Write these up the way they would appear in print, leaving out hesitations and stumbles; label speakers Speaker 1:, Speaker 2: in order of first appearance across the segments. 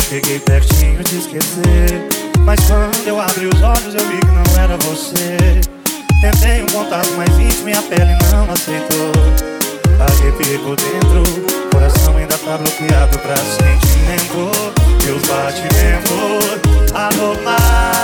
Speaker 1: cheguei pertinho de esquecer, mas quando eu abri os olhos eu vi que não era você. Tentei um contato mais íntimo e a pele não aceitou. Arrepiei por dentro, coração ainda tá bloqueado pra sentimento. Meus batimentos anormal.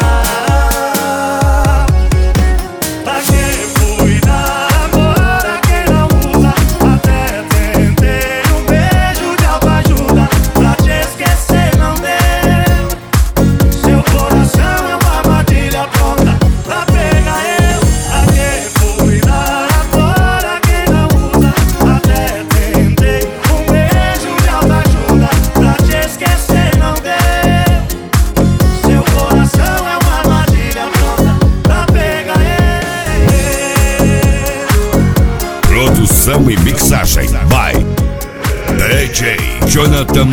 Speaker 1: Pra que cuidar agora quem não usa? Até tentei um beijo de autoajuda pra te esquecer, não deu. Seu coração é uma armadilha pronta pra pegar eu. Pra que cuidar agora quem não usa? Até tentei um beijo de autoajuda pra te esquecer, não deu. Seu coração é uma armadilha pronta pra pegar eu.
Speaker 2: Produção e mixagem by DJ Jonathan.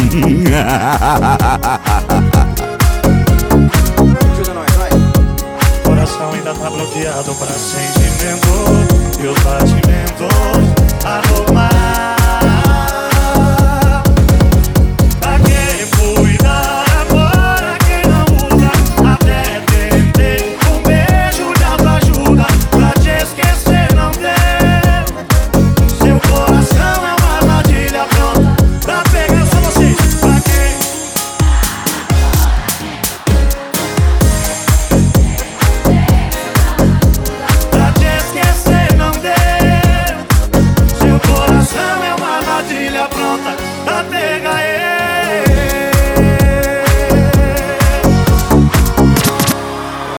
Speaker 1: Coração ainda tá bloqueado pra sentimento. E os batimentos anormais.